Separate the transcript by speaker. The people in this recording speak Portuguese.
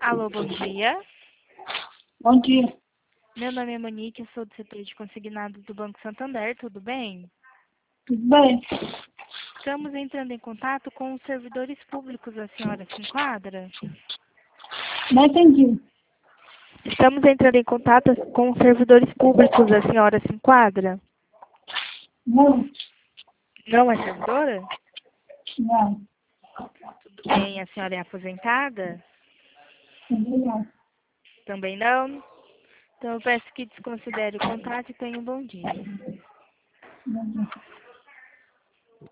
Speaker 1: Alô, bom dia.
Speaker 2: Bom dia.
Speaker 1: Meu nome é Monique, eu sou do setor de consignados do Banco Santander, tudo bem?
Speaker 2: Tudo bem?
Speaker 1: Estamos entrando em contato com os servidores públicos, a senhora se enquadra?
Speaker 2: Não entendi.
Speaker 1: Estamos entrando em contato com os servidores públicos, a senhora se enquadra?
Speaker 2: Não,
Speaker 1: Não é servidora?
Speaker 2: não.
Speaker 1: Tudo bem, a senhora é aposentada?
Speaker 2: Também não.
Speaker 1: Também não? Então eu peço que desconsidere o contato e tenha um bom dia.
Speaker 2: Não.